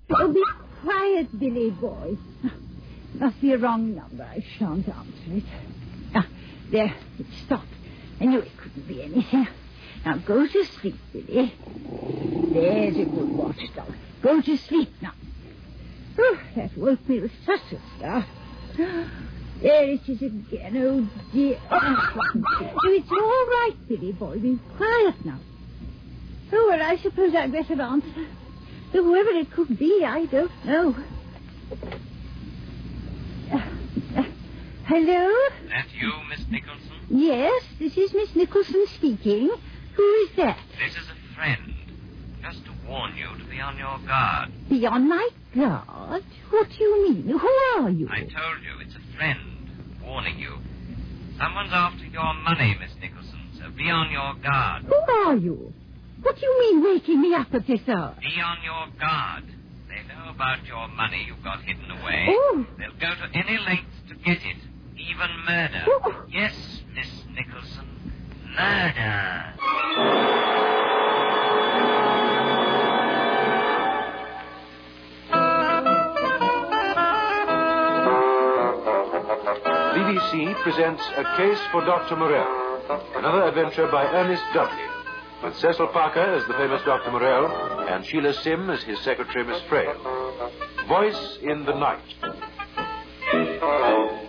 Oh, be quiet, Billy boy. Must be a wrong number. I shan't answer it. Ah, there. It stopped. I knew it couldn't be anything. Now go to sleep, Billy. There's a good watchdog. Go to sleep now. Oh, that woke me with such a start. There it is again. Oh, dear. Oh, it's all right, Billy boy. Be quiet now. Oh, well, I suppose I'd better answer. Though whoever it could be, I don't know. Hello? That you, Miss Nicholson? Yes, this is Miss Nicholson speaking. Who is that? This is a friend. Just to warn you to be on your guard. Be on my guard? What do you mean? Who are you? I told you, it's a friend warning you. Someone's after your money, Miss Nicholson, so be on your guard. Who are you? What do you mean waking me up at this hour? Be on your guard. They know about your money you've got hidden away. Oh. They'll go to any lengths to get it. Even murder. Oh. Yes, Miss Nicholson. Murder. BBC presents A Case for Dr. Moreau, another adventure by Ernest Dudley, with Cecil Parker as the famous Dr. Moreau and Sheila Sim as his secretary, Miss Frail. Voice in the Night.